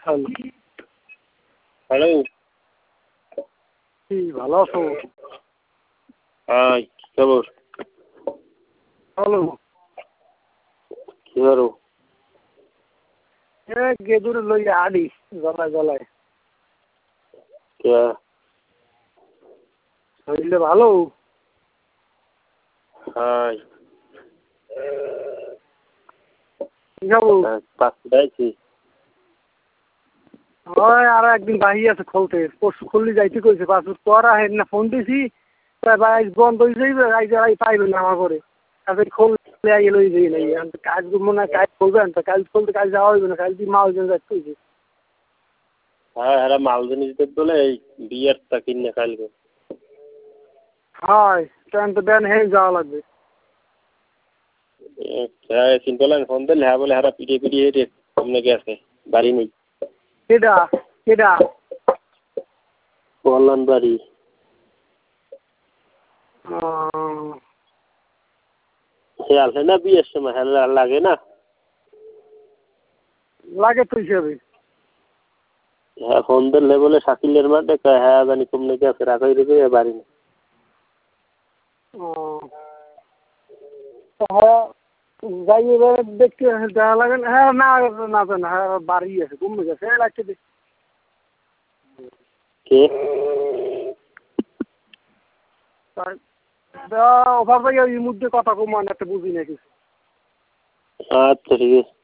Hello. Hello. কি ভালো আছো? হাই, কি খবর? হ্যালো। কি করো? গেদুরে লইয়া আডি গলায় গলায়। কে? শরীরে ভালো? হাই। কি খবর? পাঁচটা আইছি। ওই আর একদিন বাহি আছে খুলতে, পরশু খুললি যাইতে কইছে, পাঁচ পর আহেন না ফোন দিছি, আজ বন্ধ হয়ে যাইবে, আজ পাইবেন না আমার করে। তারপরে খুললে আইয়ে লই যাই নাই, কাজ মনে হয় কাজ করবেন তো, কাজ খুলতে কাজ যাওয়া হইবে না, কাজ দিয়ে মাল জন যাইতে কইছে। হ্যাঁ, এরা মাল জিনিস দেখতে বলে এই বিয়ারটা কিনে কালকে। হয়, ট্রেন তো দেন হেই যাওয়া লাগবে। চিন্তা লাগেন ফোন দিলে হ্যাঁ বলে হারা পিটিয়ে পিটিয়ে হেঁটে সামনে গেছে বাড়ি নেই। কেডা কেডা? কল্যাণ বাড়ি। সে আসে না বিয়ের সময়, হ্যাঁ লাগে না? লাগে তো হিসাবে। হ্যাঁ ফোন দিলে বলে শাকিলের মাঠে হ্যাঁ জানি কমনে গেছে রাখাই রেখে বাড়ি নেই। যাই এবার দেখতে দেখা লাগে না। হ্যাঁ না না না, হ্যাঁ বাড়ি আছে, কমে গেছে, হ্যাঁ লাগছে দেখি। কে? ওভাবে এই মুহূর্তে কথা কম একটা বুঝি না কিছু। আচ্ছা ঠিক আছে।